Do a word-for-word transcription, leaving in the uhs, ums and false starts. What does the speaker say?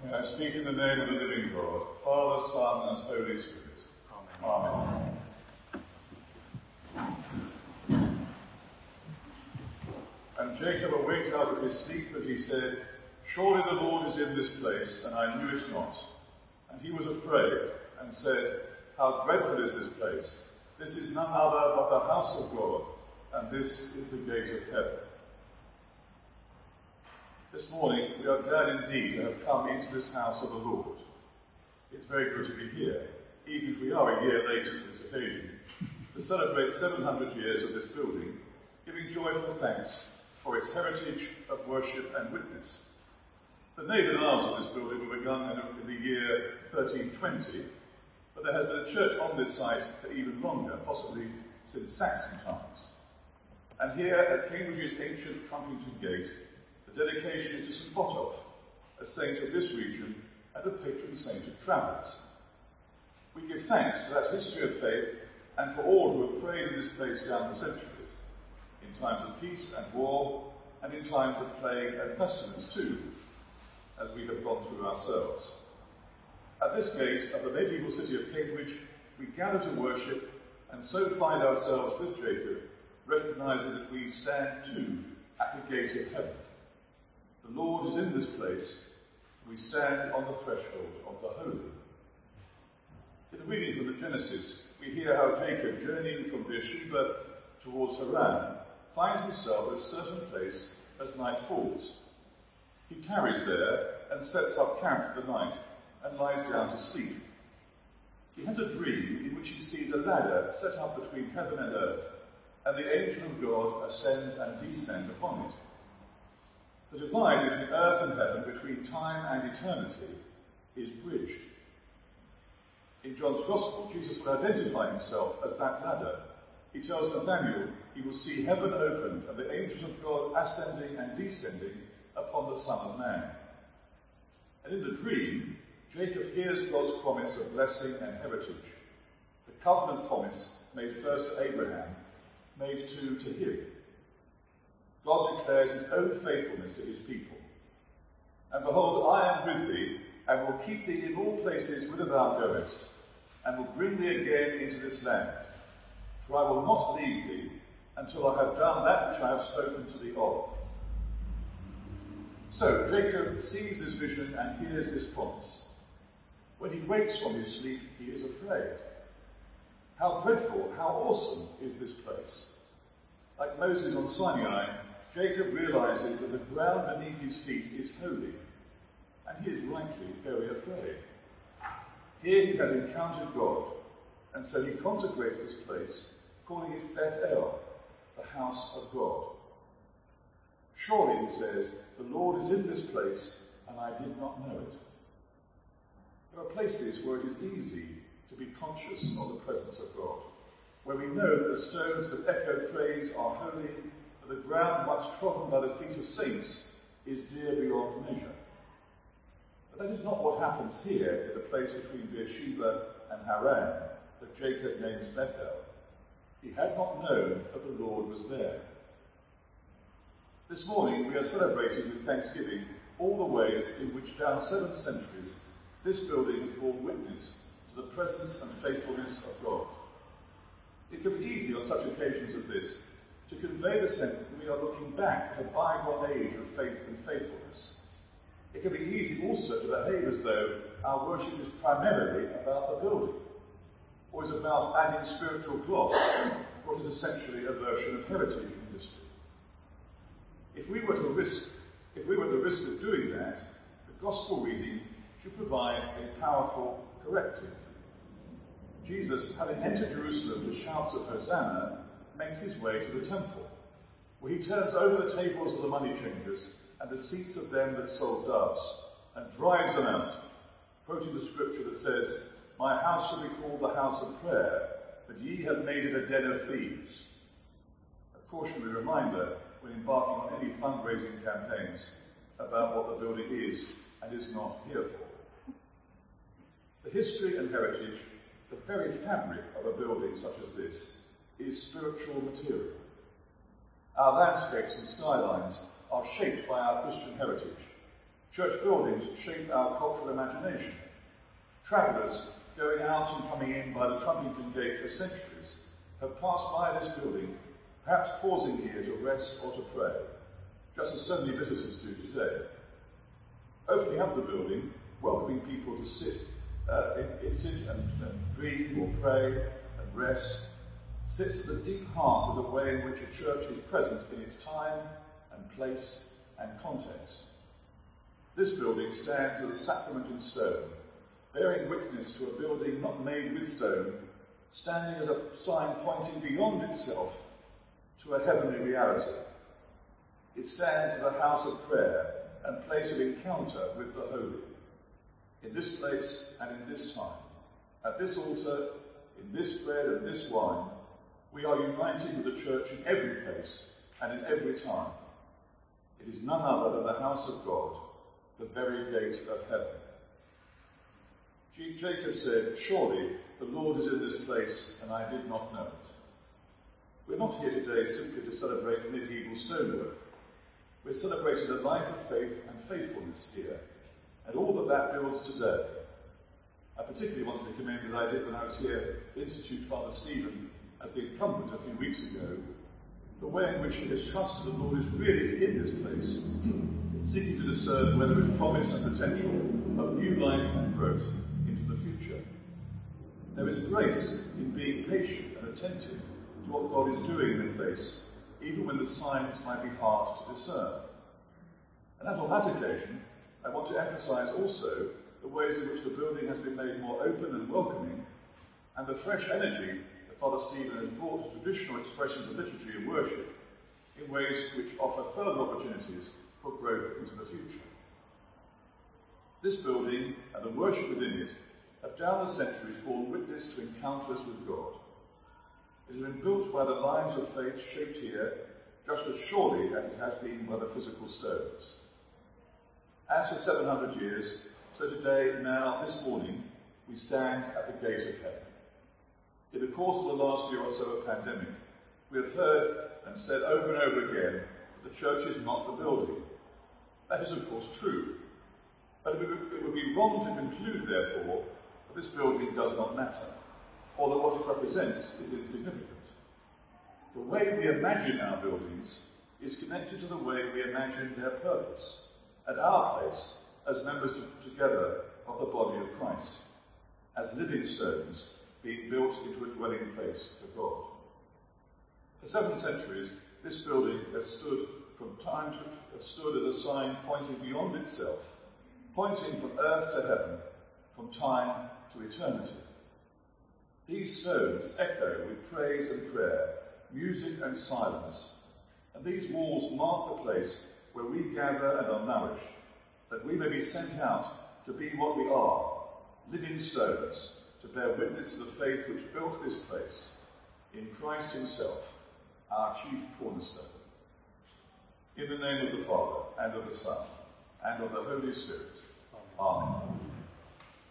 May I speak in the name of the living God, Father, Son, and Holy Spirit. Amen. Amen. And Jacob awaked out of his sleep, and he said, Surely the Lord is in this place, and I knew it not. And he was afraid, and said, How dreadful is this place! This is none other but the house of God, and this is the gate of heaven. This morning, we are glad indeed to have come into this house of the Lord. It's very good to be here, even if we are a year late to this occasion, to celebrate seven hundred years of this building, giving joyful thanks for its heritage of worship and witness. The nave and aisles of this building were begun in the year thirteen twenty, but there has been a church on this site for even longer, possibly since Saxon times. And here at Cambridge's ancient Trumpington Gate, the dedication is to Saint Botolph, a saint of this region and a patron saint of travellers. We give thanks for that history of faith and for all who have prayed in this place down the centuries, in times of peace and war, and in times of plague and pestilence too, as we have gone through ourselves. At this gate of the medieval city of Cambridge, we gather to worship and so find ourselves with Jacob, recognising that we stand too at the gate of heaven. The Lord is in this place, we stand on the threshold of the holy. In the reading from the Genesis, we hear how Jacob, journeying from Beersheba towards Haran, finds himself at a certain place as night falls. He tarries there and sets up camp for the night and lies down to sleep. He has a dream in which he sees a ladder set up between heaven and earth, and the angel of God ascend and descend upon it. The divide between earth and heaven, between time and eternity, is bridged. In John's Gospel, Jesus will identify himself as that ladder. He tells Nathanael he will see heaven opened and the angels of God ascending and descending upon the Son of Man. And in the dream, Jacob hears God's promise of blessing and heritage, the covenant promise made first to Abraham, made too to him. God declares his own faithfulness to his people. And behold, I am with thee, and will keep thee in all places whither thou goest, and will bring thee again into this land. For I will not leave thee until I have done that which I have spoken to thee of. So Jacob sees this vision and hears this promise. When he wakes from his sleep, he is afraid. How dreadful, how awesome is this place! Like Moses on Sinai, Jacob realizes that the ground beneath his feet is holy, and he is rightly very afraid. Here he has encountered God, and so he consecrates this place, calling it Beth-el, the house of God. Surely, he says, the Lord is in this place, and I did not know it. There are places where it is easy to be conscious of the presence of God, where we know that the stones that echo praise are holy, that the ground once trodden by the feet of saints is dear beyond measure. But that is not what happens here in the place between Beersheba and Haran that Jacob names Bethel. He had not known that the Lord was there. This morning we are celebrating with thanksgiving all the ways in which down seven centuries this building has borne witness to the presence and faithfulness of God. It can be easy on such occasions as this to convey the sense that we are looking back at a bygone age of faith and faithfulness. It can be easy also to behave as though our worship is primarily about the building, or is about adding spiritual gloss to what is essentially a version of heritage in history. If we were to risk, if we were at the risk of doing that, the gospel reading should provide a powerful corrective. Jesus, having entered Jerusalem with shouts of Hosanna, makes his way to the temple, where he turns over the tables of the money changers and the seats of them that sold doves, and drives them out, quoting the scripture that says, My house shall be called the house of prayer, but ye have made it a den of thieves. A cautionary reminder when embarking on any fundraising campaigns about what the building is and is not here for. The history and heritage, the very fabric of a building such as this, is spiritual material. Our landscapes and skylines are shaped by our Christian heritage. Church buildings shape our cultural imagination. Travellers going out and coming in by the Trumpington Gate for centuries have passed by this building, perhaps pausing here to rest or to pray, just as so many visitors do today. Opening up the building, welcoming people to sit, uh, in, in sit and, and dream or pray and rest, sits at the deep heart of the way in which a church is present in its time and place and context. This building stands as a sacrament in stone, bearing witness to a building not made with stone, standing as a sign pointing beyond itself to a heavenly reality. It stands as a house of prayer and place of encounter with the holy. In this place and in this time, at this altar, in this bread and this wine, we are united with the church in every place and in every time. It is none other than the house of God, the very gate of heaven. Jacob said, "Surely the Lord is in this place, and I did not know it." We're not here today simply to celebrate medieval stonework. We're celebrating the life of faith and faithfulness here, and all that that builds today. I particularly wanted to commend, as I did when I was here, to institute Father Stephen as the incumbent a few weeks ago, the way in which he has trusted the Lord is really in this place, seeking to discern whether there is promise and potential of new life and growth into the future. There is grace in being patient and attentive to what God is doing in a place, even when the signs might be hard to discern. And as on that occasion, I want to emphasise also the ways in which the building has been made more open and welcoming, and the fresh energy that Father Stephen has brought to traditional expressions of liturgy and worship in ways which offer further opportunities for growth into the future. This building and the worship within it have down the centuries borne witness to encounters with God. It has been built by the lives of faith shaped here just as surely as it has been by the physical stones. As for seven hundred years, so today, now, this morning, we stand at the gate of heaven. In the course of the last year or so of pandemic, we have heard and said over and over again that the church is not the building. That is, of course, true. But it would be wrong to conclude, therefore, that this building does not matter, or that what it represents is insignificant. The way we imagine our buildings is connected to the way we imagine their purpose, and our place as members to, together of the body of Christ, as living stones being built into a dwelling place for God. For seven centuries, this building has stood from time to has stood as a sign pointing beyond itself, pointing from earth to heaven, from time to eternity. These stones echo with praise and prayer, music and silence, and these walls mark the place where we gather and are nourished, that we may be sent out to be what we are, living stones, to bear witness to the faith which built this place, in Christ himself, our chief cornerstone. In the name of the Father, and of the Son, and of the Holy Spirit. Amen.